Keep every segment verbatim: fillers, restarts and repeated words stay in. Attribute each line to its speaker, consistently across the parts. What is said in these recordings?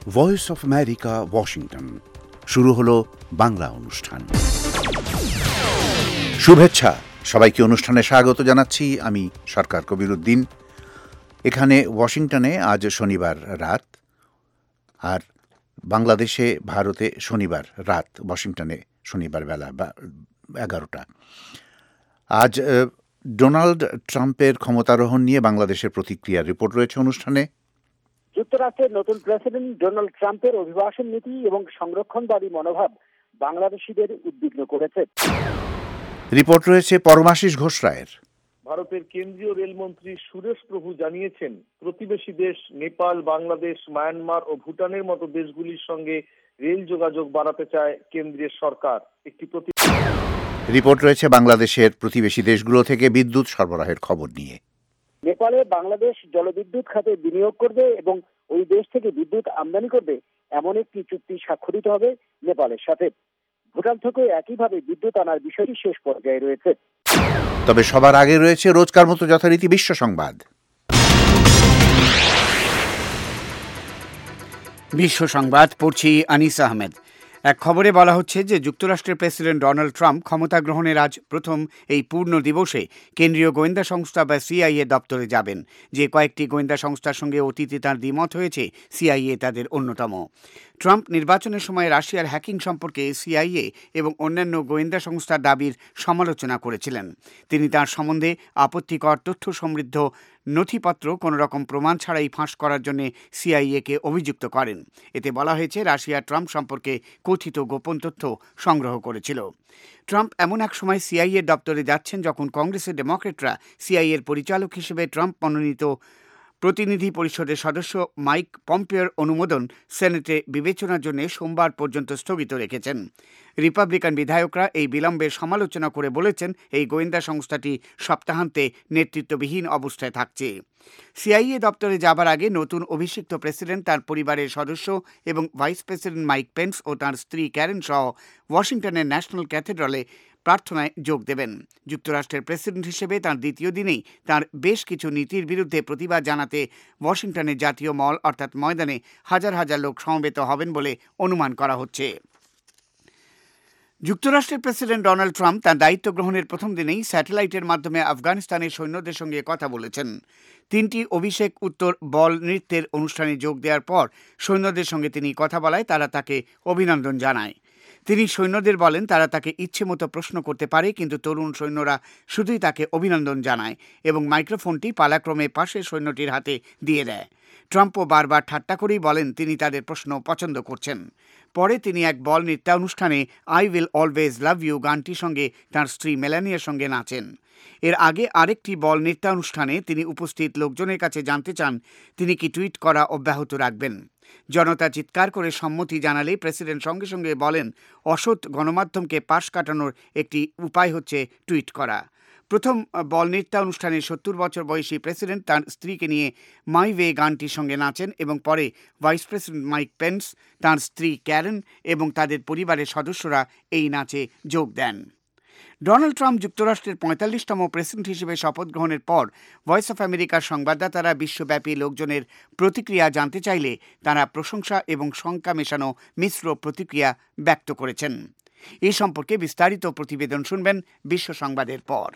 Speaker 1: Voice of America, Washington. শুরু হলো বাংলা অনুষ্ঠান। শুভেচ্ছা সবাইকে, অনুষ্ঠানে স্বাগত জানাচ্ছি। আমি সরকার কবির উদ্দিন। এখানে ওয়াশিংটনে আজ শনিবার রাত, আর বাংলাদেশে ভারতে শনিবার রাত, ওয়াশিংটনে শনিবার বেলা বা এগারোটা। আজ ডোনাল্ড ট্রাম্পের ক্ষমতারোহণ নিয়ে বাংলাদেশের প্রতিক্রিয়ার রিপোর্ট রয়েছে অনুষ্ঠানে।
Speaker 2: যুক্তরাষ্ট্রের নতুন প্রেসিডেন্ট ডোনাল্ড ট্রাম্পের অভিবাসন নীতি এবং সংরক্ষণবাদী মনোভাব বাংলাদেশিদের উদ্বিগ্ন করেছে।
Speaker 1: রিপোর্ট রয়েছে পরমাশিস ঘোষ রায়ের।
Speaker 3: ভারতের কেন্দ্রীয় রেলমন্ত্রী সুরেশ প্রভু জানিয়েছেন, প্রতিবেশী দেশ নেপাল, বাংলাদেশ, মায়ানমার ও ভুটানের মতো দেশগুলির সঙ্গে রেল যোগাযোগ বাড়াতে চায় কেন্দ্রীয় সরকার। একটি প্রতি
Speaker 1: রিপোর্ট রয়েছে বাংলাদেশের প্রতিবেশী দেশগুলো থেকে বিদ্যুৎ সরবরাহের খবর নিয়ে।
Speaker 2: নেপালে বাংলাদেশ জলবিদ্যুৎ খাতে বিনিয়োগ করবে এবং ওই দেশ থেকে বিদ্যুৎ আমদানি করবে এমন একটি চুক্তি স্বাক্ষরিত হবে নেপালের সাথে। ভুটান থেকে একইভাবে বিদ্যুৎ আনার বিষয়টি শেষ পর্যায়ে রয়েছে।
Speaker 1: তবে সবার আগে রয়েছে রোজকার মতো যথারীতি বিশ্ব সংবাদ।
Speaker 4: বিশ্ব সংবাদ পড়ছি আনিস আহমেদ। এক খবরে বলা হচ্ছে যে যুক্তরাষ্ট্রের প্রেসিডেন্ট ডোনাল্ড ট্রাম্প ক্ষমতা গ্রহণের আজ প্রথম এই পূর্ণ দিবসে কেন্দ্রীয় গোয়েন্দা সংস্থা বা সিআইএ দপ্তরে যাবেন। যে কয়েকটি গোয়েন্দা সংস্থার সঙ্গে অতীতে তাঁর দ্বিমত হয়েছে, সিআইএ তাদের অন্যতম। ট্রাম্প নির্বাচনের সময় রাশিয়ার হ্যাকিং সম্পর্কে সিআইএ এবং অন্যান্য গোয়েন্দা সংস্থার দাবির সমালোচনা করেছিলেন। তিনি তার সম্বন্ধে আপত্তিকর তথ্য সমৃদ্ধ নথিপত্র কোনো রকম প্রমাণ ছাড়াই ফাঁস করার জন্য সিআইএকে অভিযুক্ত করেন। এতে বলা হয়েছে রাশিয়া ট্রাম্প সম্পর্কে কথিত গোপন তথ্য সংগ্রহ করেছিল। ট্রাম্প এমন এক সময় সিআইএ দপ্তরে যাচ্ছেন যখন কংগ্রেসের ডেমোক্রেটরা সিআইএর পরিচালক হিসেবে ট্রাম্প মনোনীত প্রতিনিধি পরিষদের সদস্য মাইক পম্পেওর অনুমোদন সেনেটে বিবেচনার জন্য সোমবার পর্যন্ত স্থগিত রেখেছেন। রিপাবলিকান বিধায়করা এই বিলম্বের সমালোচনা করে বলেছেন, এই গোয়েন্দা সংস্থাটি সপ্তাহান্তে নেতৃত্ববিহীন অবস্থায় থাকছে। সিআইএ দপ্তরে যাবার আগে নতুন অভিষিক্ত প্রেসিডেন্ট, তার পরিবারের সদস্য এবং ভাইস প্রেসিডেন্ট মাইক পেন্স ও তাঁর স্ত্রী ক্যারেন সহ ওয়াশিংটনের ন্যাশনাল ক্যাথেড্রালে প্রার্থনায় যোগ দেবেন। যুক্তরাষ্ট্রের প্রেসিডেন্ট হিসেবে তাঁর দ্বিতীয় দিনেই তাঁর বেশ কিছু নীতির বিরুদ্ধে প্রতিবাদ জানাতে ওয়াশিংটনের জাতীয় মল অর্থাৎ ময়দানে হাজার হাজার লোক সমবেত হবেন বলে অনুমান করা হচ্ছে। যুক্তরাষ্ট্রের প্রেসিডেন্ট ডোনাল্ড ট্রাম্প তাঁর দায়িত্ব গ্রহণের প্রথম দিনেই স্যাটেলাইটের মাধ্যমে আফগানিস্তানের সৈন্যদের সঙ্গে কথা বলেছেন। তিনটি অভিষেক উত্তর বল নৃত্যের অনুষ্ঠানে যোগ দেওয়ার পর সৈন্যদের সঙ্গে তিনি কথা বলায় তারা তাকে অভিনন্দন জানায়। তিনি সৈন্যদের বলেন তারা তাকে ইচ্ছে মতো প্রশ্ন করতে পারে, কিন্তু তরুণ সৈন্যরা শুধুই তাকে অভিনন্দন জানায় এবং মাইক্রোফোনটি পালাক্রমে পাশের সৈন্যটির হাতে দিয়ে দেয়। ট্রাম্পও বারবার ঠাট্টা করেই বলেন তিনি তাদের প্রশ্ন পছন্দ করছেন। পরে তিনি এক বল নৃত্যানুষ্ঠানে I will always love you গানটির সঙ্গে তাঁর স্ত্রী মেলানিয়ার সঙ্গে নাচেন। এর আগে আরেকটি বল নৃত্যানুষ্ঠানে তিনি উপস্থিত লোকজনের কাছে জানতে চান তিনি কি টুইট করা অব্যাহত রাখবেন। জনতা চিৎকার করে সম্মতি জানালে প্রেসিডেন্ট সঙ্গে সঙ্গে বলেন অসৎ গণমাধ্যমকে পাশ কাটানোর একটি উপায় হচ্ছে টুইট করা। প্রথম বল নৃত্যানুষ্ঠানে সত্তর বছর বয়সী প্রেসিডেন্ট তাঁর স্ত্রীকে নিয়ে মাই ওয়ে গানটির সঙ্গে নাচেন এবং পরে ভাইস প্রেসিডেন্ট মাইক পেন্স, তাঁর স্ত্রী ক্যারেন এবং তাদের পরিবারের সদস্যরা এই নাচে যোগ দেন। ডোনাল্ড ট্রাম্প যুক্তরাষ্ট্রের পঁয়তাল্লিশতম প্রেসিডেন্ট হিসেবে শপথ গ্রহণের পর ভয়েস অফ আমেরিকার সংবাদদাতারা বিশ্বব্যাপী লোকজনের প্রতিক্রিয়া জানতে চাইলে তারা প্রশংসা এবং শঙ্কা মেশানো মিশ্র প্রতিক্রিয়া ব্যক্ত করেছেন। এ সম্পর্কে বিস্তারিত প্রতিবেদন শুনবেন বিশ্ব সংবাদের পর।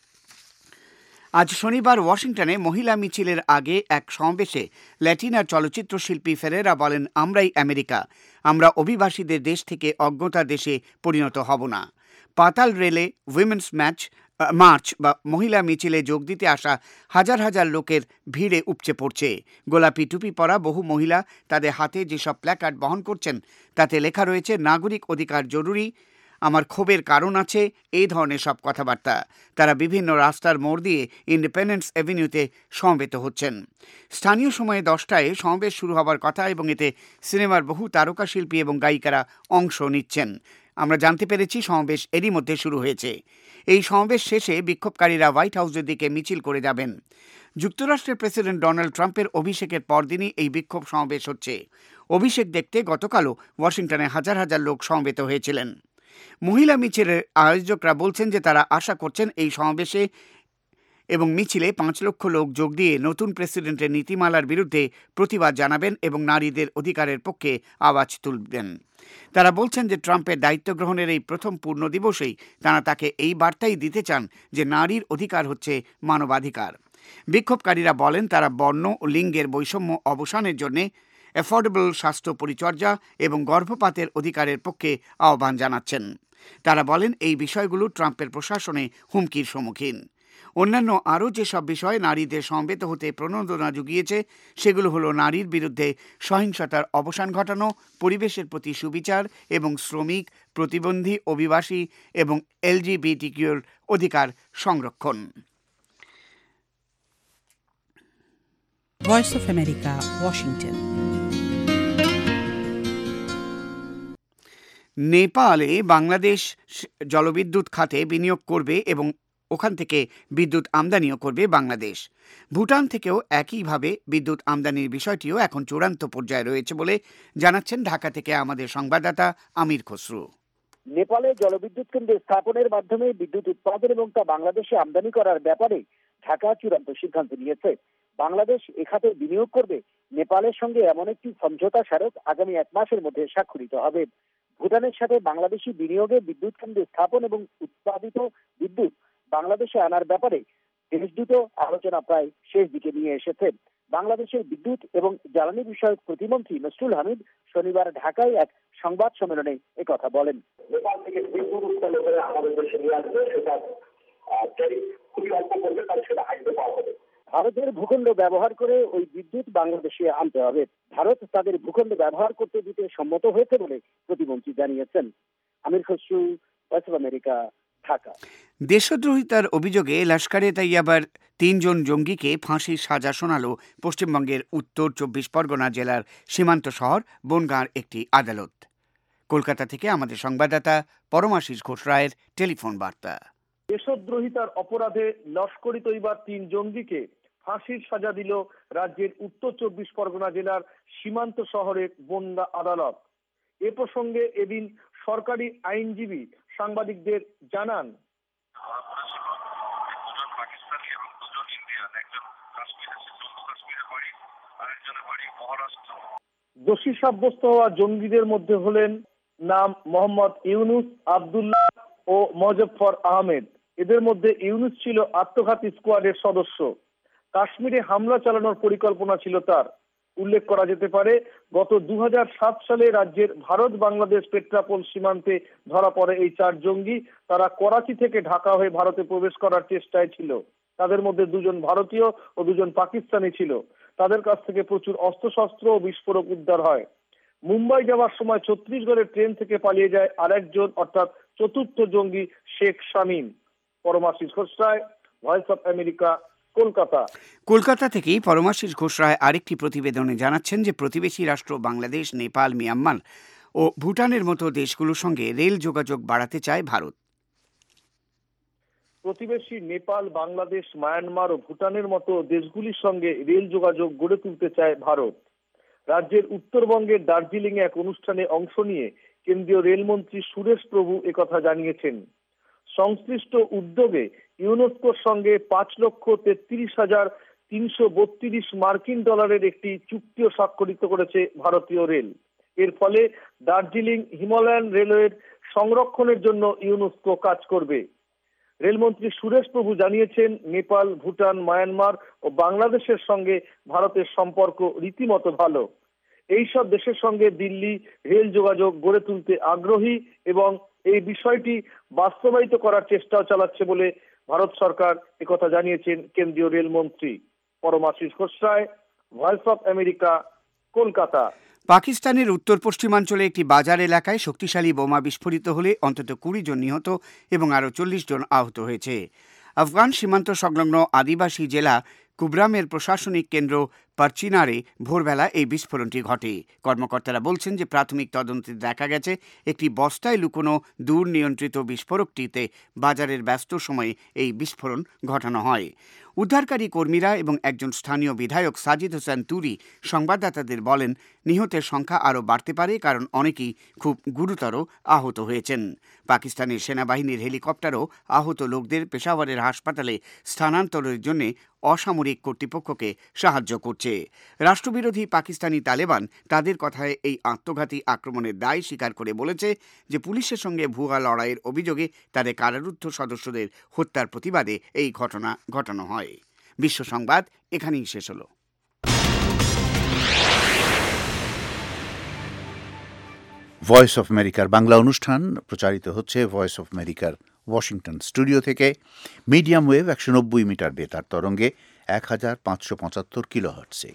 Speaker 4: আজ শনিবার ওয়াশিংটনে মহিলা মিছিলের আগে এক সমাবেশে ল্যাটিনার চলচ্চিত্র শিল্পী ফেরেরা বলেন, আমরাই আমেরিকা, আমরা অভিবাসীদের দেশ থেকে অজ্ঞতার দেশে পরিণত হব না। পাতাল রেলে উইমেন্স ম্যাচ মার্চ বা মহিলা মিছিলে যোগ দিতে আসা হাজার হাজার লোকের ভিড়ে উপচে পড়ছে। গোলাপি টুপি পরা বহু মহিলা তাদের হাতে যেসব প্ল্যাকার্ড বহন করছেন তাতে লেখা রয়েছে নাগরিক অধিকার জরুরি, আমার ক্ষোভের কারণ আছে, এই ধরনের সব কথাবার্তা। তারা বিভিন্ন রাস্তার মোড় দিয়ে ইন্ডিপেন্ডেন্স অ্যাভিনিউতে সমবেত হচ্ছেন। স্থানীয় সময়ে দশটায় সমাবেশ শুরু হবার কথা এবং এতে সিনেমার বহু তারকা শিল্পী এবং গায়িকারা অংশ নিচ্ছেন। আমরা জানতে পেরেছি সমাবেশ এরই মধ্যে শুরু হয়েছে। এই সমাবেশ শেষে বিক্ষোভকারীরা হোয়াইট হাউসের দিকে মিছিল করে যাবেন। যুক্তরাষ্ট্রের প্রেসিডেন্ট ডোনাল্ড ট্রাম্পের অভিষেকের পরদিনই এই বিক্ষোভ সমাবেশ হচ্ছে। অভিষেক দেখতে গতকালও ওয়াশিংটনে হাজার হাজার লোক সমবেত হয়েছিলেন। মহিলা মিছিলের আয়োজকরা বলছেন যে তারা আশা করছেন এই সমাবেশে এবং মিছিলে পাঁচ লক্ষ লোক যোগ দিয়ে নতুন প্রেসিডেন্টের নীতিমালার বিরুদ্ধে প্রতিবাদ জানাবেন এবং নারীদের অধিকারের পক্ষে আওয়াজ তুলবেন। তারা বলছেন যে ট্রাম্পের দায়িত্ব গ্রহণের এই প্রথম পূর্ণ দিবসেই তারা তাকে এই বার্তাই দিতে চান যে নারীর অধিকার হচ্ছে মানবাধিকার। বিক্ষোভকারীরা বলেন তারা বর্ণ ও লিঙ্গের বৈষম্য অবসানের জন্য অ্যাফোর্ডেবল স্বাস্থ্য পরিচর্যা এবং গর্ভপাতের অধিকারের পক্ষে আহ্বান জানাচ্ছেন। তারা বলেন এই বিষয়গুলো ট্রাম্পের প্রশাসনে হুমকির সম্মুখীন। অন্যান্য আরও যেসব বিষয় নারীদের সমবেত হতে প্রণোদনা জুগিয়েছে সেগুলো হলো নারীর বিরুদ্ধে সহিংসতার অবসান ঘটানো, পরিবেশের প্রতি সুবিচার এবং শ্রমিক, প্রতিবন্ধী, অভিবাসী এবং এলজিবিটিকিউর অধিকার সংরক্ষণ।
Speaker 5: Voice of America, Washington.
Speaker 4: নেপালে বাংলাদেশ জলবিদ্যুৎ খাতে বিনিয়োগ করবে এবং ওখান থেকে বিদ্যুৎ আমদানিও করবে বাংলাদেশ। ভুটান থেকেও একইভাবে বিদ্যুৎ আমদানির বিষয়টিও এখন চূড়ান্ত পর্যায়ে রয়েছে বলে জানাচ্ছেন ঢাকা থেকে আমাদের সংবাদদাতা আমির খসরু।
Speaker 2: নেপালে জলবিদ্যুৎ কেন্দ্র স্থাপনের মাধ্যমে বিদ্যুৎ উৎপাদন এবং তা বাংলাদেশে আমদানি করার ব্যাপারে ঢাকা চূড়ান্ত সিদ্ধান্ত নিয়েছে। বাংলাদেশ এ খাতে বিনিয়োগ করবে। নেপালের সঙ্গে এমন একটি সমঝোতা স্মারক আগামী এক মাসের মধ্যে স্বাক্ষরিত হবে। ভুটানের সাথে বাংলাদেশি বিনিয়োগে বিদ্যুৎ কেন্দ্র স্থাপন এবং উৎপাদিত বিদ্যুৎ বাংলাদেশে আনার ব্যাপারে দেশ দুটো আলোচনা প্রায় শেষ দিকে নিয়ে এসেছে। বাংলাদেশের বিদ্যুৎ এবং জ্বালানি বিষয়ক প্রতিমন্ত্রী নসরুল হামিদ শনিবার ঢাকায় এক সংবাদ সম্মেলনে একথা বলেন।
Speaker 6: নেপাল থেকে বিদ্যুৎ উৎপন্ন করে আমাদের দেশে নিয়ে আসবে, সেটা খুবই অল্প করবে, তাহলে সেটা হাইড্রো পাওয়া হবে।
Speaker 2: ভারতের ভূখণ্ড ব্যবহার করে ওই বিদ্যুৎ বাংলাদেশে আনতে হবে। ভারত তাদের ভূখণ্ড ব্যবহার করতে দিতে সম্মত হয়েছে বলে প্রতিমন্ত্রী জানিয়েছেন। Amir Khasru, Voice of America, Dhaka.
Speaker 4: দেশদ্রোহিতার অভিযোগে লস্করে তৈয়বার তিনজন জঙ্গিকে ফাঁসির সাজা শোনালো পশ্চিমবঙ্গের উত্তর চব্বিশ পরগনা জেলার সীমান্ত শহর বনগাঁর একটি আদালত। কলকাতা থেকে আমাদের সংবাদদাতা পরমাশিস ঘোষ রায়ের টেলিফোন বার্তা।
Speaker 3: দেশদ্রোহিতার অপরাধে লস্করি তৈয়বার তিন জঙ্গিকে ফাঁসির সাজা দিল রাজ্যের উত্তর চব্বিশ পরগনা জেলার সীমান্ত শহরের বনগাঁ আদালত। এ প্রসঙ্গে এদিন সরকারি আইনজীবী সাংবাদিকদের জানান, দোষী সাব্যস্ত হওয়া জঙ্গিদের মধ্যে হলেন নাম মোহাম্মদ ইউনুস, আব্দুল্লাহ ও মজফর আহমেদ। এদের মধ্যে ইউনুস ছিল আত্মঘাতী স্কোয়াডের সদস্য। কাশ্মীরে হামলা চালানোর পরিকল্পনা ছিল তার। উল্লেখ করা যেতে পারে, গত দু হাজার সাত সালে রাজ্যের ভারত বাংলাদেশ পেট্রাপোল সীমান্তে ধরা পড়ে এই চার জঙ্গি। তারা করাচি থেকে ঢাকা হয়ে ভারতে প্রবেশ করার চেষ্টায় ছিল। তাদের মধ্যে দুজন ভারতীয় ও দুজন পাকিস্তানি ছিল। তাদের কাছ থেকে প্রচুর অস্ত্রশস্ত্র ও বিস্ফোরক উদ্ধার হয়। মুম্বাই যাওয়ার সময় ছত্তিশগড়ের ট্রেন থেকে পালিয়ে যায় আরেকজন, অর্থাৎ চতুর্থ জঙ্গি Sheikh Shamim. Paramashis Ghosh Roy, Voice of America, Kolkata.
Speaker 4: Kolkata থেকেই পরমাশিস ঘোষ রায় আরেকটি প্রতিবেদনে জানাচ্ছেন যে প্রতিবেশী রাষ্ট্র বাংলাদেশ, নেপাল, মিয়ানমার ও ভুটানের মতো দেশগুলোর সঙ্গে রেল যোগাযোগ বাড়াতে চায় ভারত।
Speaker 3: প্রতিবেশী নেপাল, বাংলাদেশ, মায়ানমার ও ভুটানের মতো দেশগুলির সঙ্গে রেল যোগাযোগ গড়ে তুলতে চায় ভারত। রাজ্যের উত্তরবঙ্গের দার্জিলিং এ এক অনুষ্ঠানে অংশ নিয়ে কেন্দ্রীয় রেলমন্ত্রী সুরেশ প্রভু একথা জানিয়েছেন। সংশ্লিষ্ট উদ্যোগে ইউনেস্কোর সঙ্গে পাঁচ লক্ষ তেত্রিশ হাজার তিনশো বত্রিশ মার্কিন ডলারের একটি চুক্তিও স্বাক্ষরিত করেছে ভারতীয় রেল। এর ফলে দার্জিলিং হিমালয়ান রেলওয়ের সংরক্ষণের জন্য ইউনেস্কো কাজ করবে। রেলমন্ত্রী সুরেশ প্রভু জানিয়েছেন, নেপাল, ভুটান, মায়ানমার ও বাংলাদেশের সঙ্গে ভারতের সম্পর্ক রীতিমতো ভালো। এইসব দেশের সঙ্গে দিল্লি রেল যোগাযোগ গড়ে তুলতে আগ্রহী এবং এই বিষয়টি বাস্তবায়িত করার চেষ্টাও চালাচ্ছে বলে ভারত সরকার একথা জানিয়েছেন কেন্দ্রীয় রেলমন্ত্রী। Paramashis Ghosh Roy, Voice of America, Kolkata.
Speaker 4: পাকিস্তানের উত্তর পশ্চিমাঞ্চলে একটি বাজার এলাকায় শক্তিশালী বোমা বিস্ফোরিত হলে অন্তত কুড়ি জন নিহত এবং আরও চল্লিশ জন আহত হয়েছে। আফগান সীমান্ত সংলগ্ন আদিবাসী জেলা কুবরামের প্রশাসনিক কেন্দ্র পারচিনারে ভোরবেলা এই বিস্ফোরণটি ঘটে। কর্মকর্তারা বলছেন যে প্রাথমিক তদন্তে দেখা গেছে একটি বস্তায় লুকোনো দূর নিয়ন্ত্রিত বিস্ফোরকটিতে বাজারের ব্যস্ত সময়ে এই বিস্ফোরণ ঘটানো হয়। উদ্ধারকারী কর্মীরা এবং একজন স্থানীয় বিধায়ক সাজিদ হোসেন তুরি সংবাদদাতাদের বলেন, নিহতের সংখ্যা আরও বাড়তে পারে, কারণ অনেকেই খুব গুরুতর আহত হয়েছেন। পাকিস্তানের সেনাবাহিনীর হেলিকপ্টারও আহত লোকদের পেশাওয়ারের হাসপাতালে স্থানান্তরের জন্য অসামরিক কর্তৃপক্ষকে সাহায্য করছে। রাষ্ট্রবিরোধী পাকিস্তানি তালেবান তাদের কথায় এই আত্মঘাতী আক্রমণের দায় স্বীকার করে বলেছে যে পুলিশের সঙ্গে ভুয়া লড়াইয়ের অভিযোগে তাদের কারারুদ্ধ সদস্যদের হত্যার প্রতিবাদে এই ঘটনা ঘটানো হয়। বিশ্ব সংবাদ এখানেই শেষ হলো।
Speaker 1: ভয়েস অফ আমেরিকার বাংলা অনুষ্ঠান প্রচারিত হচ্ছে ভয়েস অফ আমেরিকার ওয়াশিংটন স্টুডিও থেকে। মিডিয়াম ওয়েভ একশো নব্বই মিটার বেতার তরঙ্গে এক হাজার পাঁচশো পঁচাত্তর কিলো হার্টসে।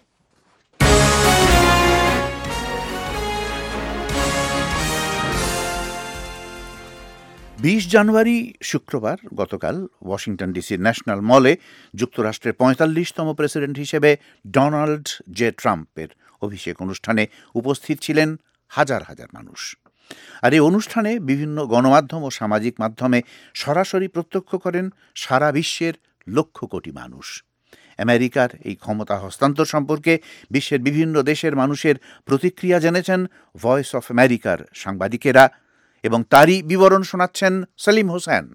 Speaker 1: বিশ জানুয়ারি শুক্রবার গতকাল ওয়াশিংটন ডিসির ন্যাশনাল মলে যুক্তরাষ্ট্রের পঁয়তাল্লিশতম প্রেসিডেন্ট হিসেবে ডোনাল্ড জে ট্রাম্পের অভিষেক অনুষ্ঠানে উপস্থিত ছিলেন হাজার হাজার মানুষ। আর এই অনুষ্ঠানে বিভিন্ন গণমাধ্যম ও সামাজিক মাধ্যমে সরাসরি প্রত্যক্ষ করেন সারা বিশ্বের লক্ষ কোটি মানুষ। আমেরিকার এই ক্ষমতা হস্তান্তর সম্পর্কে বিশ্বের বিভিন্ন দেশের মানুষের প্রতিক্রিয়া জেনেছেন ভয়েস অফ আমেরিকার সাংবাদিকেরা, এবং তারই বিবরণ শোনাচ্ছেন সেলিম হোসেন।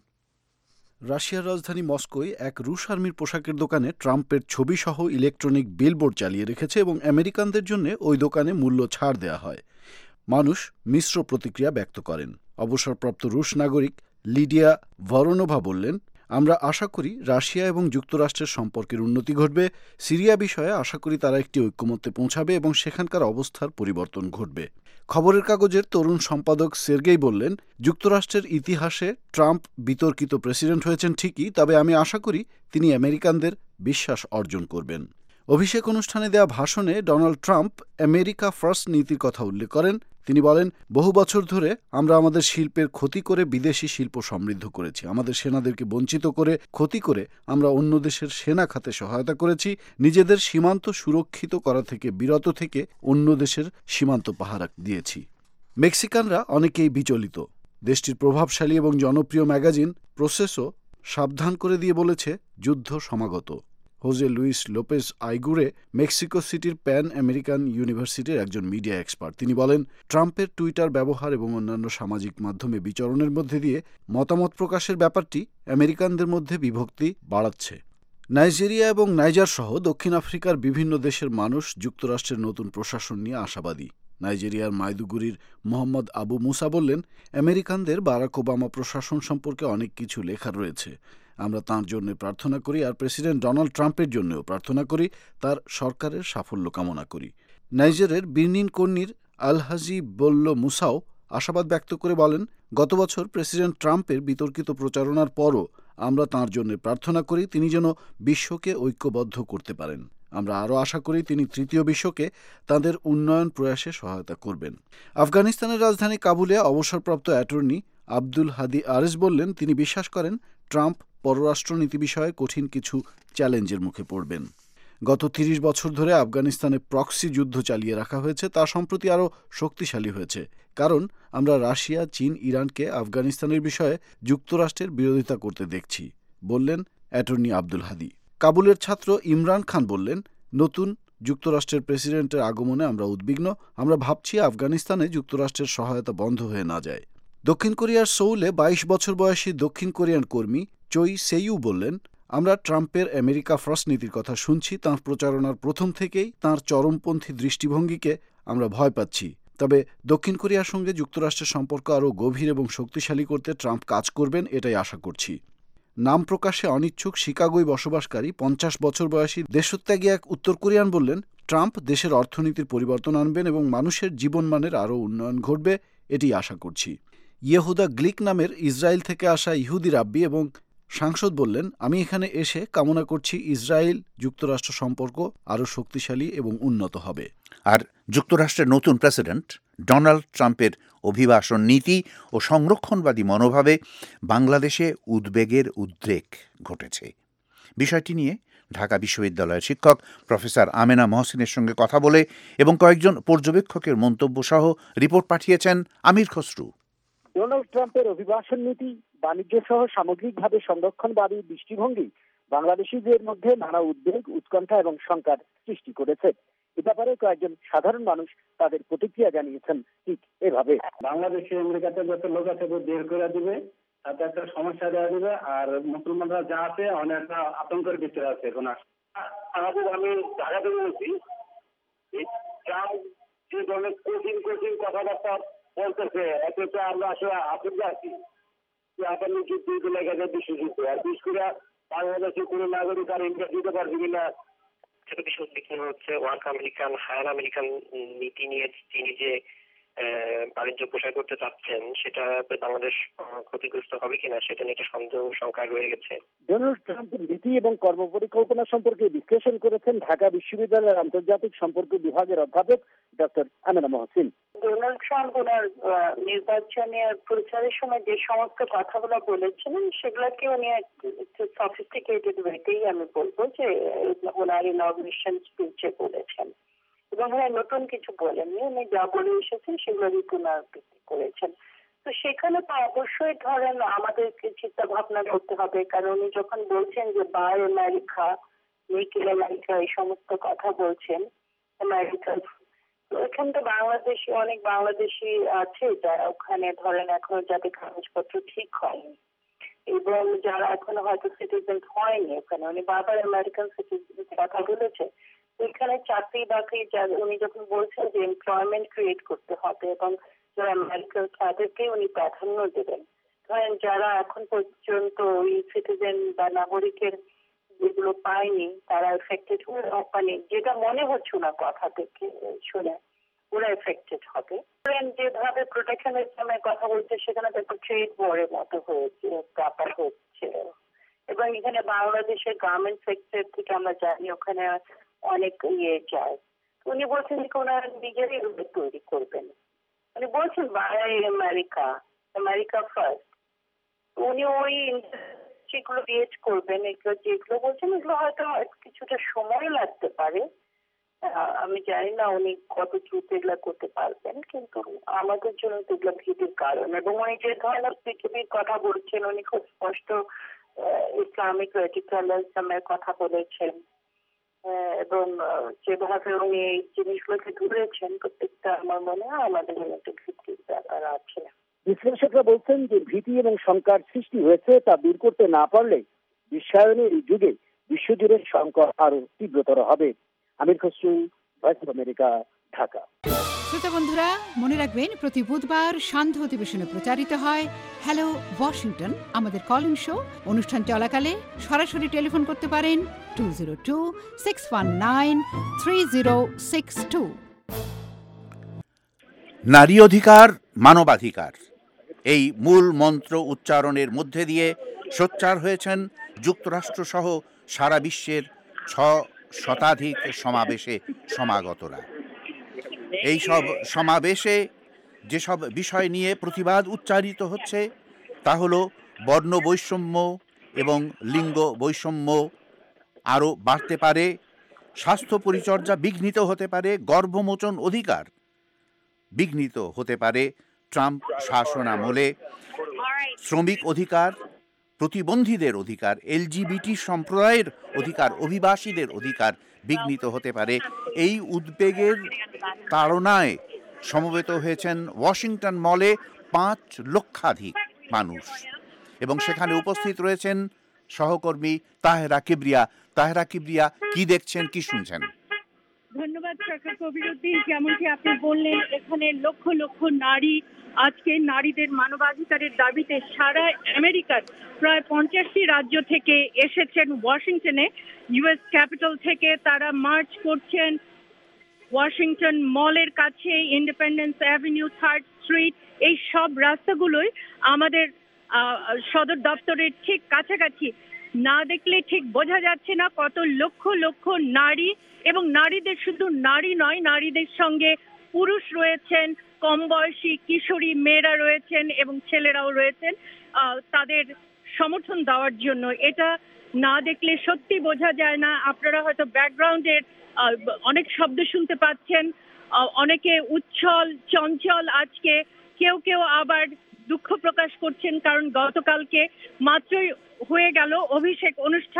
Speaker 7: রাশিয়ার রাজধানী মস্কোয় এক রুশ আর্মির পোশাকের দোকানে ট্রাম্পের ছবিসহ ইলেকট্রনিক বিলবোর্ড চালিয়ে রেখেছে এবং আমেরিকানদের জন্য ওই দোকানে মূল্য ছাড় দেওয়া হয়। মানুষ মিশ্র প্রতিক্রিয়া ব্যক্ত করেন। অবসরপ্রাপ্ত রুশ নাগরিক লিডিয়া ভরনোভা বললেন, আমরা আশা করি রাশিয়া এবং যুক্তরাষ্ট্রের সম্পর্কের উন্নতি ঘটবে। সিরিয়া বিষয়ে আশা করি তারা একটি ঐক্যমত্যে পৌঁছাবে এবং সেখানকার অবস্থার পরিবর্তন ঘটবে। খবরের কাগজের তরুণ সম্পাদক সের্গেই বললেন, যুক্তরাষ্ট্রের ইতিহাসে ট্রাম্প বিতর্কিত প্রেসিডেন্ট হয়েছেন ঠিকই, তবে আমি আশা করি তিনি আমেরিকানদের বিশ্বাস অর্জন করবেন। অভিষেক অনুষ্ঠানে দেওয়া ভাষণে ডোনাল্ড ট্রাম্প আমেরিকা ফার্স্ট নীতির কথা উল্লেখ করেন। তিনি বলেন, বহু বছর ধরে আমরা আমাদের শিল্পের ক্ষতি করে বিদেশি শিল্প সমৃদ্ধ করেছি। আমাদের সেনাদেরকে বঞ্চিত করে, ক্ষতি করে আমরা অন্য দেশের সেনা খাতে সহায়তা করেছি। নিজেদের সীমান্ত সুরক্ষিত করা থেকে বিরত থেকে অন্য দেশের সীমান্ত পাহারা দিয়েছি। মেক্সিকানরা অনেকেই বিচলিত। দেশটির প্রভাবশালী এবং জনপ্রিয় ম্যাগাজিন প্রোসেসো সাবধান করে দিয়ে বলেছে, যুদ্ধ সমাগত। Jose Luis Lopez Aguirre Mexico সিটির প্যান আমেরিকান ইউনিভার্সিটির একজন মিডিয়া এক্সপার্ট। তিনি বলেন, ট্রাম্পের টুইটার ব্যবহার এবং অন্যান্য সামাজিক মাধ্যমে বিচরণের মধ্যে দিয়ে মতামত প্রকাশের ব্যাপারটি আমেরিকানদের মধ্যে বিভক্তি বাড়াচ্ছে। নাইজেরিয়া এবং নাইজার সহ দক্ষিণ আফ্রিকার বিভিন্ন দেশের মানুষ যুক্তরাষ্ট্রের নতুন প্রশাসন নিয়ে আশাবাদী। নাইজেরিয়ার মাইদুগুরির মোহাম্মদ আবু মুসা বললেন, আমেরিকানদের বারাক ওবামা প্রশাসন সম্পর্কে অনেক কিছু লেখা রয়েছে। আমরা তাঁর জন্য প্রার্থনা করি, আর প্রেসিডেন্ট ডোনাল্ড ট্রাম্পের জন্যও প্রার্থনা করি, তার সরকারের সাফল্য কামনা করি। নাইজেরের বির্নিন কন্যির আলহাজি বল্ল মুসাও আশাবাদ ব্যক্ত করে বলেন, গত বছর প্রেসিডেন্ট ট্রাম্পের বিতর্কিত প্রচারণার পরও আমরা তাঁর জন্য প্রার্থনা করি, তিনি যেন বিশ্বকে ঐক্যবদ্ধ করতে পারেন। আমরা আরও আশা করি তিনি তৃতীয় বিশ্বকে তাদের উন্নয়ন প্রয়াসে সহায়তা করবেন। আফগানিস্তানের রাজধানী কাবুলে অবসরপ্রাপ্ত অ্যাটর্নি আব্দুল হাদি আরেজ বললেন, তিনি বিশ্বাস করেন ট্রাম্প পররাষ্ট্রনীতি বিষয়ে কঠিন কিছু চ্যালেঞ্জের মুখে পড়বেন। গত তিরিশ বছর ধরে আফগানিস্তানে প্রক্সি যুদ্ধ চালিয়ে রাখা হয়েছে, তা সম্প্রতি আরও শক্তিশালী হয়েছে, কারণ আমরা রাশিয়া, চীন, ইরানকে আফগানিস্তানের বিষয়ে যুক্তরাষ্ট্রের বিরোধিতা করতে দেখছি, বললেন অ্যাটর্নি আব্দুল হাদি। কাবুলের ছাত্র ইমরান খান বললেন, নতুন যুক্তরাষ্ট্রের প্রেসিডেন্টের আগমনে আমরা উদ্বিগ্ন। আমরা ভাবছি আফগানিস্তানে যুক্তরাষ্ট্রের সহায়তা বন্ধ হয়ে না যায়। দক্ষিণ কোরিয়ার সৌলে বাইশ বছর বয়সী দক্ষিণ কোরিয়ান কর্মী চই সেইউ বললেন, আমরা ট্রাম্পের আমেরিকা ফার্স্ট নীতির কথা শুনছি। তাঁর প্রচারণার প্রথম থেকেই তাঁর চরমপন্থী দৃষ্টিভঙ্গিকে আমরা ভয় পাচ্ছি। তবে দক্ষিণ কোরিয়ার সঙ্গে যুক্তরাষ্ট্রের সম্পর্ক আরও গভীর এবং শক্তিশালী করতে ট্রাম্প কাজ করবেন, এটাই আশা করছি। নাম প্রকাশে অনিচ্ছুক শিকাগোয় বসবাসকারী পঞ্চাশ বছর বয়সী দেশত্যাগী এক উত্তর কোরিয়ান বললেন, ট্রাম্প দেশের অর্থনীতির পরিবর্তন আনবেন এবং মানুষের জীবনমানের আরও উন্নয়ন ঘটবে, এটি আশা করছি। ইয়েহুদা গ্লিক নামের ইসরায়েল থেকে আসা ইহুদি রাব্বি এবং সাংসদ বললেন, আমি এখানে এসে কামনা করছি ইসরায়েল যুক্তরাষ্ট্র সম্পর্ক আরও শক্তিশালী এবং উন্নত হবে।
Speaker 1: আর যুক্তরাষ্ট্রের নতুন প্রেসিডেন্ট ডোনাল্ড ট্রাম্পের অভিবাসন নীতি ও সংরক্ষণবাদী মনোভাবে বাংলাদেশে উদ্বেগের উদ্রেক ঘটেছে। বিষয়টি নিয়ে ঢাকা বিশ্ববিদ্যালয়ের শিক্ষক প্রফেসর আমেনা মহসিনের সঙ্গে কথা বলে এবং কয়েকজন পর্যবেক্ষকের মন্তব্য সহ রিপোর্ট পাঠিয়েছেন আমির খসরু।
Speaker 2: ডোনাল্ড ট্রাম্পের অভিবাসন নীতি, বাণিজ্য সহ সামগ্রিকভাবে সংরক্ষণবাদী দৃষ্টিভঙ্গি বাংলাদেশিদের মধ্যে নানা উদ্বেগ, উৎকণ্ঠা এবং শঙ্কার সৃষ্টি করেছে। এ ব্যাপারে কয়েকজন সাধারণ মানুষ তাদের প্রতিক্রিয়া জানিয়েছেন ঠিক এভাবে।
Speaker 8: বাংলাদেশে আমেরিকাতে যত লোক আছে বের করে দিবে, তাতে একটা সমস্যা দেওয়া দিবে, আর মুসলমানরা যা আছে অনেকটা আতঙ্কের ভিতরে আছে এখন। আমাদের আমি ঢাকা থেকে বলছি, ট্রাম্প যে ধরনের কঠিন কঠিন কথাবার্তা বলতেছে, অথচ আমরা আসলে আতঙ্কে আছি যে আগামী যুদ্ধ লেগে যায়, বিশ্বযুদ্ধ। আর বিশেষ করে বাংলাদেশে কোনো নাগরিক আর ইন্ডিয়া দিতে পারবে কিনা সেটা বেশি উদ্বিগ্ন হচ্ছে। ওয়ার্ক আমেরিকান, হায়ার আমেরিকান নীতি নিয়ে তিনি যে বাণিজ্য প্রসার করতে চাচ্ছেন, সেটা বাংলাদেশ ক্ষতিগ্রস্ত হবে কিনা সেটা নিয়ে একটা সন্দেহ শঙ্কা রয়ে গেছে।
Speaker 2: ডোনাল্ড ট্রাম্পের নীতি এবং কর্মপরিকল্পনা সম্পর্কে বিশ্লেষণ করেছেন ঢাকা বিশ্ববিদ্যালয়ের আন্তর্জাতিক সম্পর্ক বিভাগের অধ্যাপক doctor Amena Mohsin.
Speaker 9: Donald Trump ওনার নির্বাচনের প্রচারের সময় যে সমস্ত কথাগুলো বলেছিলেন, সেগুলোকে উনি একটু সফিস্টিকেটেড ওয়েতেই আমি বলবো যে ওনার ইনগ্রেশন স্পিচে বলেছেন, এবং উনি নতুন কিছু বলেননি। উনি যা বলে এসেছেন সেগুলোরই পুনরাবৃত্তি করেছেন। তো সেখানে তো অবশ্যই ধরেন আমাদেরকে চিন্তা ভাবনা করতে হবে, কারণ উনি যখন বলছেন যে buy America, make in America, এই সমস্ত কথা বলছেন আমেরিকা, তো এখানে তো বাংলাদেশি অনেক বাংলাদেশি আছে যারা ওখানে ধরেন এখনো যাদের কাগজপত্র ঠিক হয়নি, এবং যারা এখনো হয়তো সিটিজেন হয়নি ওখানে। উনি বারবার আমেরিকান সিটিজেন কথা বলেছে। এখানে চাকরি বাকরি উনি যখন বলছেন যে এমপ্লয়মেন্ট ক্রিয়েট করতে হবে এবং যারা আমেরিকান তাদেরকে উনি প্রাধান্য দেবেন। ধরেন যারা এখন পর্যন্ত ওই সিটিজেন বা নাগরিকের যেগুলো পায়নি তারা এফেক্টেড, মানে যেটা মনে হচ্ছে না কথা থেকে শুনে ওরা এফেক্টেড হবে। যেভাবে প্রোটেকশনের সময় কথা বলছে সেখানে তো ট্রেড ওয়ারের মতো হয়েছে, ব্যাপার হচ্ছে। এবং এখানে বাংলাদেশের গার্মেন্ট সেক্টর থেকে আমরা জানি ওখানে অনেক ইয়ে যায়। উনি বলছেন যে ওনারা নিজেরই তৈরি করবেন। উনি বলছেন বাই আমেরিকা, আমেরিকা ফার্স্ট। উনি ওই ইন্ডাস্ট্রিগুলো ক্রিয়েট করবেন। এগুলো যেগুলো বলছেন এগুলো হয়তো কিছুটা সময় লাগতে পারে, আমি জানি না উনি কত দ্রুত এগুলো করতে পারবেন, কিন্তু আমাদের জন্য তো এগুলো ভীতির কারণ। এবং উনি যে ধরনের পৃথিবীর কথা বলছেন, উনি খুব স্পষ্ট ইসলামিক রেডিকালিজমের কথা বলেছেন, এবং যেভাবে উনি এই জিনিসগুলোকে ধরেছেন প্রত্যেকটা আমার মনে হয় আমাদের একটা ভীতির ব্যাপার আছে।
Speaker 2: বিশ্লেষকরা বলছেন যে ভীতি এবং শঙ্কার সৃষ্টি হয়েছে, তা দূর করতে না পারলে বিশ্বায়নের এই যুগে বিশ্বজুড়ে সংকট আরো তীব্রতর হবে। Amir Khasru, Voice of America, Dhaka.
Speaker 5: শ্রোতা বন্ধুরা, মনে রাখবেন প্রতি বুধবার সান্ধ্য অধিবেশনে প্রচারিত হয় হ্যালো ওয়াশিংটন, আমাদের কলিং শো। অনুষ্ঠান চলাকালে সরাসরি টেলিফোন করতে পারেন two zero two six one nine three zero six two.
Speaker 1: নারী অধিকার, মানবাধিকার, এই মূল মন্ত্র উচ্চারণের মধ্যে দিয়ে সোচ্চার হয়েছেন যুক্তরাষ্ট্রসহ সারা বিশ্বের ছ শতাধিক সমাবেশে সমাগতরা। এই সব সমাবেশে যেসব বিষয় নিয়ে প্রতিবাদ উচ্চারিত হচ্ছে তা হলো বর্ণ বৈষম্য এবং লিঙ্গ বৈষম্য আরও বাড়তে পারে, স্বাস্থ্য পরিচর্যা বিঘ্নিত হতে পারে, গর্ভমোচন অধিকার বিঘ্নিত হতে পারে ট্রাম্প শাসনামলে, শ্রমিক অধিকার, প্রতিবন্ধীদের অধিকার, এলজিবিটি সম্প্রদায়ের অধিকার, অভিবাসীদের অধিকার বিঘ্নিত হতে পারে। এই উদ্বেগের তাড়নায় সমবেত হয়েছেন ওয়াশিংটন মলে পাঁচ লক্ষাধিক মানুষ, এবং সেখানে উপস্থিত রয়েছেন সহকর্মী তাহেরা কিবরিয়া। তাহেরা কিবরিয়া, কি দেখছেন, কি শুনছেন?
Speaker 10: ধন্যবাদ সরকার কবিরুদ্দিন। যেমনটি আপনি বললেন, এখানে লক্ষ লক্ষ নারী আজকে নারীদের মানবাধিকারের দাবিতে সারা আমেরিকার প্রায় পঞ্চাশটি রাজ্য থেকে এসেছেন ওয়াশিংটনে। ইউএস ক্যাপিটাল থেকে তারা মার্চ করছেন ওয়াশিংটন মলের কাছে, ইন্ডিপেন্ডেন্স অ্যাভিনিউ, থার্ড স্ট্রিট, এই সব রাস্তাগুলোই আমাদের সদর দপ্তরের ঠিক কাছাকাছি। না দেখলে ঠিক বোঝা যাচ্ছে না কত লক্ষ লক্ষ নারী, এবং নারীদের শুধু নারী নয়, নারীদের সঙ্গে পুরুষ রয়েছেন, কম বয়সী কিশোরী মেয়েরা রয়েছেন এবং ছেলেরাও রয়েছেন তাদের সমর্থন দেওয়ার জন্য। এটা না দেখলে সত্যি বোঝা যায় না। আপনারা হয়তো ব্যাকগ্রাউন্ডের অনেক শব্দ শুনতে পাচ্ছেন, অনেকে উচ্ছল চঞ্চল আজকে, কেউ কেউ আবার দুঃখ প্রকাশ করছেন কারণ গতকালকে মাত্রই হয়ে গেল অভিষেক অনুষ্ঠান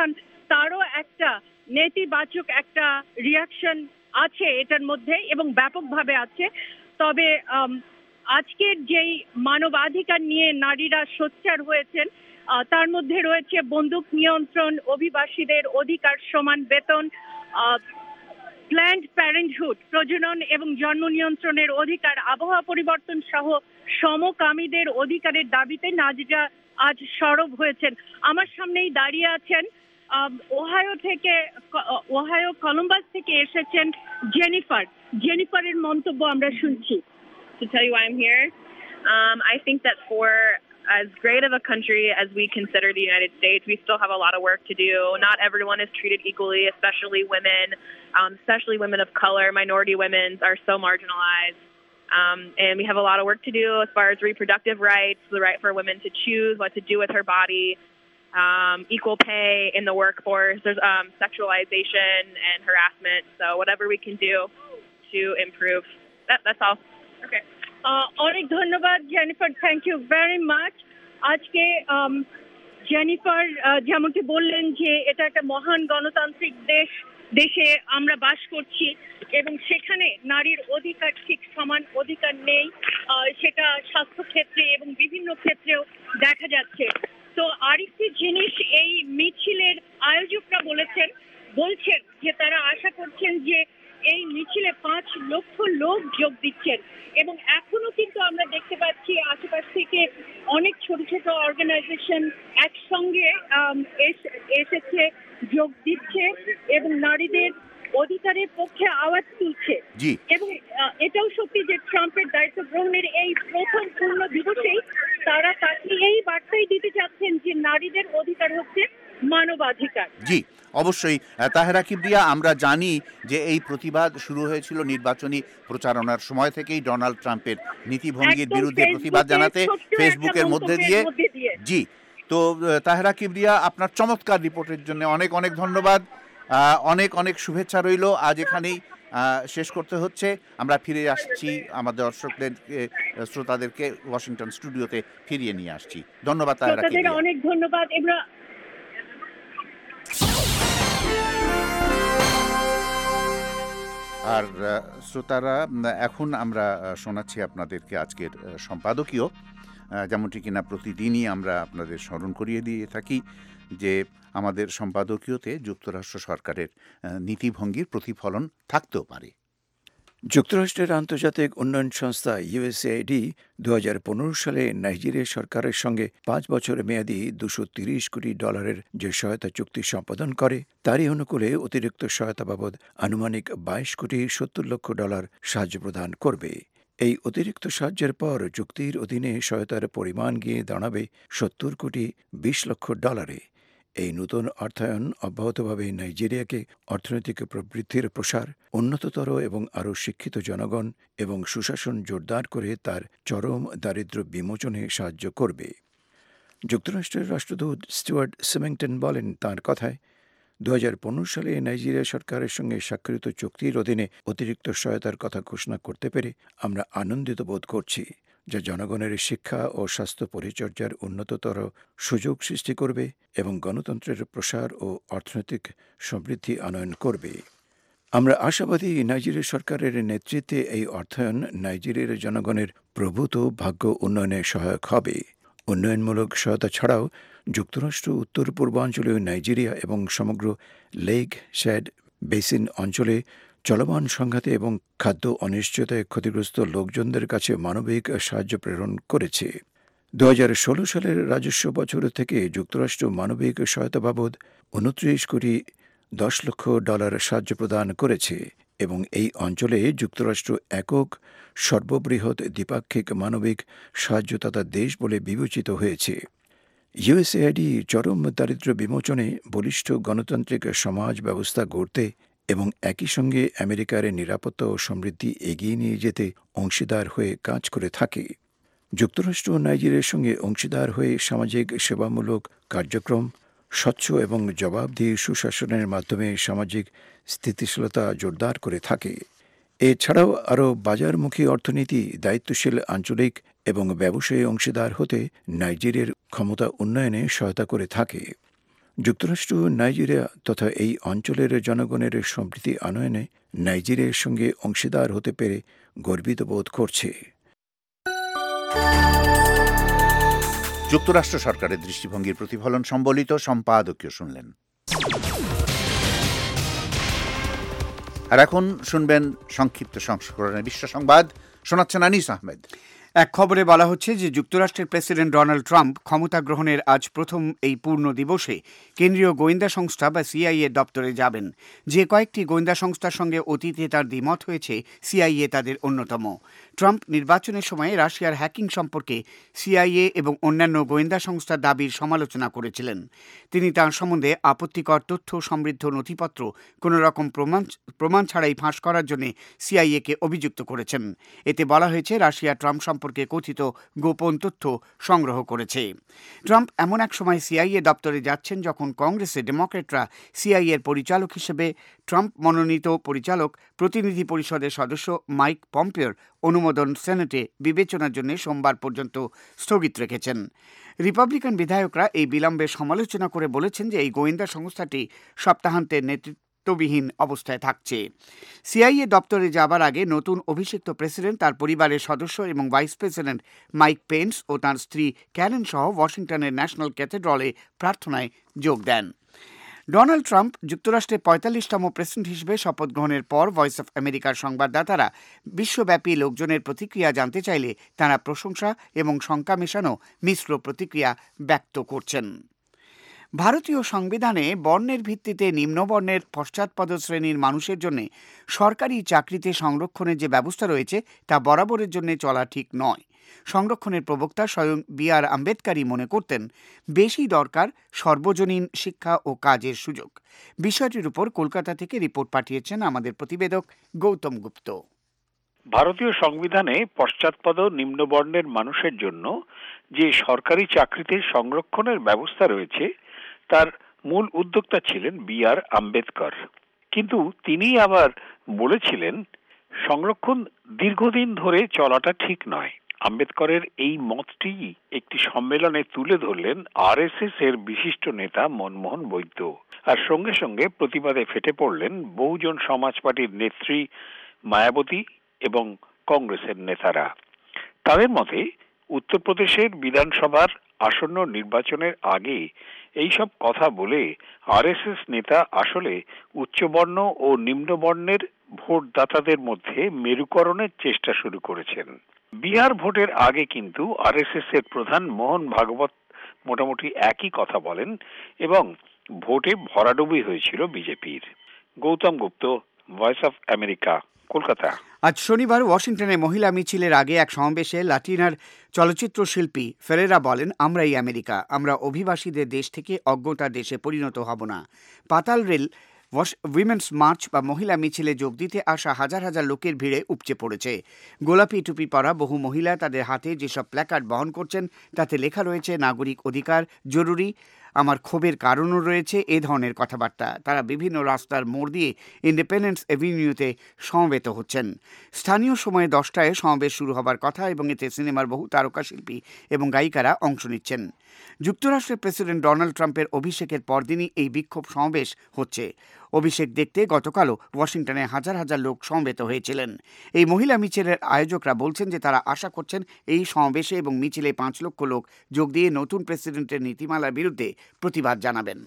Speaker 10: তারও একটা নেতিবাচক একটা রিয়াকশন আছে এটার মধ্যে এবং ব্যাপকভাবে আছে। তবে আজকের যেই মানবাধিকার নিয়ে নারীরা সোচ্চার হয়েছেন তার মধ্যে রয়েছে বন্দুক নিয়ন্ত্রণ, অভিবাসীদের অধিকার, সমান বেতন, প্ল্যান্ড প্যারেন্টহুড, প্রজনন এবং জন্ম নিয়ন্ত্রণের অধিকার, আবহাওয়া পরিবর্তন সহ সমকামীদের অধিকারের দাবিতে নারীরা আজ সরব হয়েছেন। আমার সামনেই দাঁড়িয়ে আছেন ওহাইও থেকে, ওহাইও কলম্বাস থেকে এসেছেন জেনিফার। জেনিফারের মন্তব্য আমরা শুনছি।
Speaker 11: To tell you why I'm here, um, I think that for as great of a country as we consider the United States, we still have a lot of work to do. Not everyone is treated equally, especially women, um, especially women of color. Minority women are so marginalized. Um, and we have a lot of work to do as far as reproductive rights, the right for women to choose what to do with her body, um, equal pay in the workforce. There's um, sexualization and harassment. So whatever we can do to improve. That, that's all.
Speaker 10: Okay. অনেক ধন্যবাদ Jennifer, thank you very much. আজকে Jennifer যেমনটি বললেন যে এটা একটা মহান গণতান্ত্রিক দেশ, দেশে আমরা বাস করছি এবং সেখানে নারীর অধিকার ঠিক সমান অধিকার নেই, সেটা স্বাস্থ্য ক্ষেত্রে এবং বিভিন্ন ক্ষেত্রেও দেখা যাচ্ছে। তো আরেকটি জিনিস এই মিছিলের আয়োজকরা বলেছেন বলছেন যে তারা আশা করছেন যে এই মিছিলে পাঁচ লক্ষ লোক যোগ দিচ্ছেন এবং এখনো কিন্তু আমরা দেখতে পাচ্ছি আশেপাশ থেকে অনেক ছোট ছোট অর্গানাইজেশন একসঙ্গে এসেছে, যোগ দিচ্ছে এবং নারীদের অধিকারের পক্ষে আওয়াজ তুলছে। এবং এটাও সত্যি যে ট্রাম্পের দায়িত্ব গ্রহণের এই প্রথম পূর্ণ দিবসেই তারা তাকে এই বার্তাই দিতে চাচ্ছেন যে নারীদের অধিকার হচ্ছে মানবাধিকার।
Speaker 1: জি অবশ্যই তাহেরা কিবরিয়া, আমরা জানি যে এই প্রতিবাদ শুরু হয়েছিল নির্বাচনী প্রচারণার সময় থেকেই ডোনাল্ড ট্রাম্পের নীতিভঙ্গির বিরুদ্ধে প্রতিবাদ জানাতে ফেসবুকের মধ্যে দিয়ে। জি, তো তাহেরা কিবরিয়া, আপনার চমৎকার রিপোর্টের জন্য অনেক অনেক ধন্যবাদ, অনেক অনেক শুভেচ্ছা রইল। আজ এখানেই শেষ করতে হচ্ছে, আমরা ফিরে আসছি আমাদের দর্শকদের শ্রোতাদেরকে ওয়াশিংটন স্টুডিওতে ফিরিয়ে নিয়ে আসছি। ধন্যবাদ তাহেরা কিবরিয়া,
Speaker 10: অনেক ধন্যবাদ। এবার
Speaker 1: আর শ্রোতারা, এখন আমরা শোনাচ্ছি আপনাদেরকে আজকের সম্পাদকীয়, যেমনটি কিনা প্রতিদিনই আমরা আপনাদের স্মরণ করিয়ে দিয়ে থাকি যে আমাদের সম্পাদকীয়তে যুক্তরাষ্ট্র সরকারের নীতিভঙ্গির প্রতিফলন থাকতেও পারে।
Speaker 12: যুক্তরাষ্ট্রের আন্তর্জাতিক উন্নয়ন সংস্থা ইউএসএআইডি দু হাজার পনেরো সালে নাইজেরিয়া সরকারের সঙ্গে পাঁচ বছর মেয়াদী দুশো তিরিশ কোটি ডলারের যে সহায়তা চুক্তি সম্পাদন করে তারই অনুকূলে অতিরিক্ত সহায়তা বাবদ আনুমানিক বাইশ কোটি সত্তর লক্ষ ডলার সাহায্য প্রদান করবে। এই অতিরিক্ত সাহায্যের পর চুক্তির অধীনে সহায়তার পরিমাণ গিয়ে দাঁড়াবে সত্তর কোটি বিশ লক্ষ ডলারে। এই নতুন অর্থায়ন অব্যাহতভাবে নাইজেরিয়াকে অর্থনৈতিক প্রবৃদ্ধির প্রসার, উন্নততর এবং আরও শিক্ষিত জনগণ এবং সুশাসন জোরদার করে তার চরম দারিদ্র্য বিমোচনে সাহায্য করবে। যুক্তরাষ্ট্রের রাষ্ট্রদূত স্টুয়ার্ট সিমিংটন বলেন, তাঁর কথায়, দু হাজার পনেরো সালে নাইজেরিয়া সরকারের সঙ্গে স্বাক্ষরিত চুক্তির অধীনে অতিরিক্ত সহায়তার কথা ঘোষণা করতে পেরে আমরা আনন্দিত বোধ করছি, যা জনগণের শিক্ষা ও স্বাস্থ্য পরিচর্যার উন্নততর সুযোগ সৃষ্টি করবে এবং গণতন্ত্রের প্রসার ও অর্থনৈতিক সমৃদ্ধি আনয়ন করবে। আমরা আশাবাদী নাইজেরিয়া সরকারের নেতৃত্বে এই অর্থায়ন নাইজেরিয়ার জনগণের প্রভূত ভাগ্য উন্নয়নে সহায়ক হবে। উন্নয়নমূলক সহায়তা ছাড়াও যুক্তরাষ্ট্র উত্তর পূর্বাঞ্চলীয় নাইজেরিয়া এবং সমগ্র লেক শ্যাড বেসিন অঞ্চলে চলমান সংঘাতে এবং খাদ্য অনিশ্চয়তায় ক্ষতিগ্রস্ত লোকজনদের কাছে মানবিক সাহায্য প্রেরণ করেছে। দু হাজার ষোলো সালের রাজস্ব বছর থেকে যুক্তরাষ্ট্র মানবিক সহায়তা বাবদ উনত্রিশ কোটি দশ লক্ষ ডলার সাহায্য প্রদান করেছে এবং এই অঞ্চলে যুক্তরাষ্ট্র একক সর্ববৃহৎ দ্বিপাক্ষিক মানবিক সাহায্যদাতা দেশ বলে বিবেচিত হয়েছে। ইউএসএআইডি চরম দারিদ্র্য বিমোচনে, বলিষ্ঠ গণতান্ত্রিক সমাজ ব্যবস্থা গড়তে এবং একই সঙ্গে আমেরিকার নিরাপত্তা ও সমৃদ্ধি এগিয়ে নিয়ে যেতে অংশীদার হয়ে কাজ করে থাকে। যুক্তরাষ্ট্র নাইজেরিয়ার সঙ্গে অংশীদার হয়ে সামাজিক সেবামূলক কার্যক্রম, স্বচ্ছ এবং জবাবদিহি সুশাসনের মাধ্যমে সামাজিক স্থিতিশীলতা জোরদার করে থাকে। এছাড়াও আরও বাজারমুখী অর্থনীতি, দায়িত্বশীল আঞ্চলিক এবং ব্যবসায়ী অংশীদার হতে নাইজেরিয়ার ক্ষমতা উন্নয়নে সহায়তা করে থাকে। যুক্তরাষ্ট্র নাইজেরিয়া তথা এই অঞ্চলের জনগণের সম্প্রীতি আনয়নে নাইজেরিয়ার সঙ্গে অংশীদার হতে পেরে গর্বিত বোধ করছে।
Speaker 1: যুক্তরাষ্ট্র সরকারের দৃষ্টিভঙ্গির প্রতিফলন সম্বলিত সম্পাদকীয় শুনলেন। আর এখন শুনবেন সংক্ষিপ্ত সংস্করণের বিশ্ব সংবাদ, শোনাচ্ছেন আনিস আহমেদ।
Speaker 4: এক খবরে বলা হচ্ছে যে যুক্তরাষ্ট্রের প্রেসিডেন্ট ডোনাল্ড ট্রাম্প ক্ষমতা গ্রহণের আজ প্রথম এই পূর্ণ দিবসে কেন্দ্রীয় গোয়েন্দা সংস্থা বা সিআইএ দপ্তরে যাবেন। যে কয়েকটি গোয়েন্দা সংস্থার সঙ্গে অতীতে তার দ্বিমত হয়েছে, সিআইএ তাদের অন্যতম। ট্রাম্প নির্বাচনের সময় রাশিয়ার হ্যাকিং সম্পর্কে সিআইএ এবং অন্যান্য গোয়েন্দা সংস্থার দাবির সমালোচনা করেছিলেন। তিনি তার সম্বন্ধে আপত্তিকর তথ্য সমৃদ্ধ নথিপত্র কোনো রকম প্রমাণ প্রমাণ ছাড়াই ফাঁস করার জন্য সিআইএকে অভিযুক্ত করেছেন। এতে বলা হয়েছে রাশিয়া ট্রাম্প সম্পর্কে কথিত গোপন তথ্য সংগ্রহ করেছে। ট্রাম্প এমন এক সময় সিআইএ দপ্তরে যাচ্ছেন যখন কংগ্রেসে ডেমোক্র্যাটরা সিআইএর পরিচালক হিসেবে ট্রাম্প মনোনীত পরিচালক প্রতিনিধি পরিষদের সদস্য মাইক পম্পিওর অনুমোদন সেনেটে বিবেচনার জন্য সোমবার পর্যন্ত স্থগিত রেখেছেন। রিপাবলিকান বিধায়করা এই বিলম্বের সমালোচনা করে বলেছেন যে এই গোয়েন্দা সংস্থাটি সপ্তাহান্তের নেতৃত্ব বিহীন অবস্থায় থাকছে। সিআইএ দপ্তরে যাবার আগে নতুন অভিষিক্ত প্রেসিডেন্ট, তার পরিবারের সদস্য এবং ভাইস প্রেসিডেন্ট মাইক পেন্স ও তাঁর স্ত্রী ক্যারেন সহ ওয়াশিংটনের ন্যাশনাল ক্যাথেড্রালে প্রার্থনায় যোগ দেন। ডোনাল্ড ট্রাম্প যুক্তরাষ্ট্রের পঁয়তাল্লিশতম প্রেসিডেন্ট হিসেবে শপথ গ্রহণের পর ভয়েস অফ আমেরিকার সংবাদদাতারা বিশ্বব্যাপী লোকজনের প্রতিক্রিয়া জানতে চাইলে তাঁরা প্রশংসা এবং শঙ্কা মেশানো মিশ্র প্রতিক্রিয়া ব্যক্ত করছেন। ভারতীয় সংবিধানে বর্ণের ভিত্তিতে নিম্নবর্ণের পশ্চাৎপদ শ্রেণীর মানুষের জন্য সরকারি চাকরিতে সংরক্ষণের যে ব্যবস্থা রয়েছে তা বরাবরের জন্য চলা ঠিক নয়। সংরক্ষণের প্রবক্তা স্বয়ং বি আর আম্বেদকরই মনে করতেন বেশি দরকার সর্বজনীন শিক্ষা ও কাজের সুযোগ। বিষয়টির উপর কলকাতা থেকে রিপোর্ট পাঠিয়েছেন আমাদের প্রতিবেদক গৌতম গুপ্ত।
Speaker 13: ভারতীয় সংবিধানে পশ্চাৎপদ নিম্নবর্ণের মানুষের জন্য যে সরকারি চাকরিতে সংরক্ষণের ব্যবস্থা রয়েছে তার মূল উদ্যোক্তা ছিলেন বি আর আম্বেদকর। কিন্তু তিনি আবার বলেছিলেন সংরক্ষণ দীর্ঘদিন ধরে চলাটা ঠিক নয়। আম্বেদকরের এই মতটি একটি সম্মেলনে তুলে ধরলেন আর এস এস এর বিশিষ্ট নেতা মনমোহন বৈদ্য। আর সঙ্গে সঙ্গে প্রতিবাদে ফেটে পড়লেন বহুজন সমাজ পার্টির নেত্রী মায়াবতী এবং কংগ্রেসের নেতারা। তাদের মতে উত্তরপ্রদেশের বিধানসভার আসন্ন নির্বাচনের আগে এইসব কথা বলে আর এস এস নেতা আসলে উচ্চবর্ণ ও নিম্নবর্ণের ভোটদাতাদের মধ্যে মেরুকরণের চেষ্টা শুরু করেছেন। বিহার ভোটের আগে কিন্তু আর এস এস এর প্রধান মোহন ভাগবত মোটামুটি একই কথা বলেন এবং ভোটে ভরাডুবি হয়েছিল বিজেপির। Gautam Gupta, Voice of America, Kolkata.
Speaker 4: আজ শনিবার ওয়াশিংটনে মহিলা মিছিলের আগে এক সমাবেশে লাতিনার চলচ্চিত্র শিল্পী ফেরেরা বলেন, আমরাই আমেরিকা, আমরা অভিবাসীদের দেশ থেকে অজ্ঞতা দেশে পরিণত হব না। পাতাল রেল উইমেন্স মার্চ বা মহিলা মিছিলে যোগ দিতে আসা হাজার হাজার লোকের ভিড়ে উপচে পড়েছে। গোলাপি টুপি পরা বহু মহিলা তাদের হাতে যেসব প্ল্যাকার্ড বহন করছেন তাতে লেখা রয়েছে নাগরিক অধিকার জরুরি, আমার ক্ষোভের কারণও রয়েছে, এ ধরনের কথাবার্তা। তারা বিভিন্ন রাস্তার মোড় দিয়ে ইন্ডিপেন্ডেন্স এভিনিউতে সমবেত হচ্ছেন। স্থানীয় সময়ে দশটায় সমাবেশ শুরু হবার কথা এবং এতে সিনেমার বহু তারকা শিল্পী এবং গায়িকারা অংশ নিচ্ছেন। যুক্তরাষ্ট্রের প্রেসিডেন্ট ডোনাল্ড ট্রাম্পের অভিষেকের পরদিনই এই বিক্ষোভ সমাবেশ হচ্ছে। অভিষেক দেখতে গতকালও ওয়াশিংটনে হাজার হাজার লোক সমবেত হয়েছিলেন। এই মহিলা মিছিলের আয়োজকরা বলছেন যে তারা আশা করছেন এই সমাবেশে এবং মিছিলে পাঁচ লক্ষ লোক যোগ দিয়ে নতুন প্রেসিডেন্টের নীতিমালার বিরুদ্ধে প্রতিবাদ জানাবেন।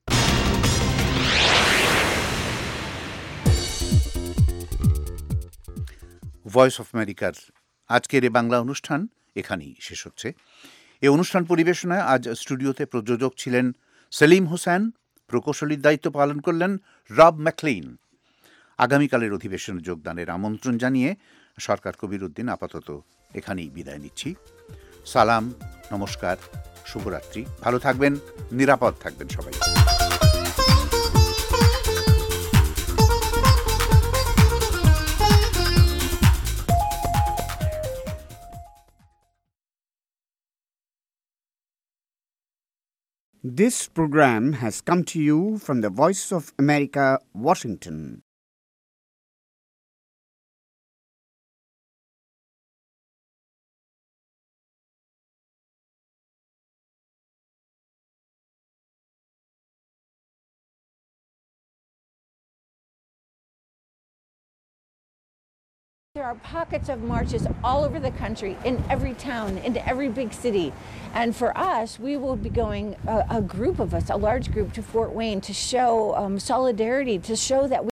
Speaker 1: ভয়েস অফ আমেরিকার আজকের এ বাংলা অনুষ্ঠান এখানেই শেষ হচ্ছে। এ অনুষ্ঠান পরিবেশনায় আজ স্টুডিওতে প্রযোজক ছিলেন সেলিম হোসেন, প্রকৌশলীর দায়িত্ব পালন করলেন রব ম্যাকলিন। আগামীকালের অধিবেশনে যোগদানের আমন্ত্রণ জানিয়ে সরকার কবির উদ্দিন আপাতত এখানেই বিদায় নিচ্ছি। সালাম, নমস্কার, শুভরাত্রি, ভালো থাকবেন, নিরাপদ থাকবেন সবাই।
Speaker 4: This program has come to you from the Voice of America, Washington.
Speaker 14: There are pockets of marches all over the country, in every town, in every big city. And for us, we will be going, a, a group of us, a large group, to Fort Wayne to show um, solidarity, to show that